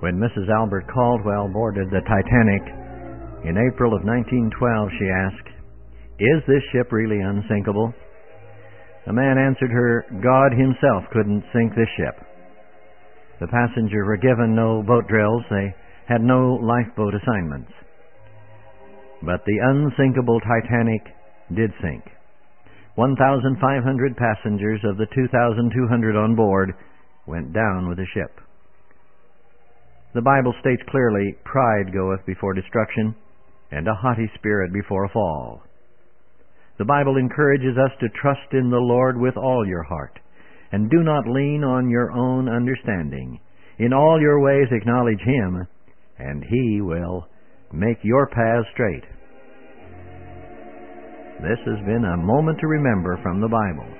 When Mrs. Albert Caldwell boarded the Titanic in April of 1912, she asked, "Is this ship really unsinkable?" The man answered her, "God himself couldn't sink this ship." The passengers were given no boat drills. They had no lifeboat assignments. But the unsinkable Titanic did sink. 1,500 passengers of the 2,200 on board went down with the ship. The Bible states clearly, "Pride goeth before destruction, and a haughty spirit before a fall." The Bible encourages us to trust in the Lord with all your heart, and do not lean on your own understanding. In all your ways acknowledge Him, and He will make your paths straight. This has been a moment to remember from the Bible.